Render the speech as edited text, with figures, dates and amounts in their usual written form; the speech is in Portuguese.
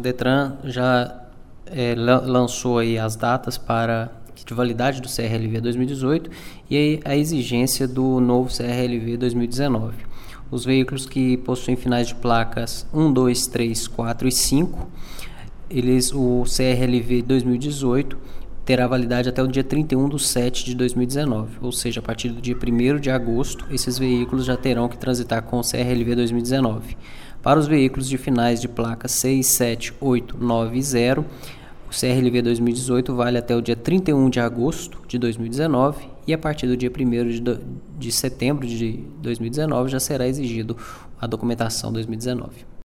Detran já lançou aí as datas de validade do CRLV 2018 e a exigência do novo CRLV 2019. Os veículos que possuem finais de placas 1, 2, 3, 4 e 5, o CRLV 2018 terá validade até o dia 31/7/2019, ou seja, a partir do dia 1º de agosto, esses veículos já terão que transitar com o CRLV 2019. Para os veículos de finais de placas 6, 7, 8, 9 e 0, o CRLV 2018 vale até o dia 31 de agosto de 2019 e a partir do dia 1º de setembro de 2019 já será exigido a documentação 2019.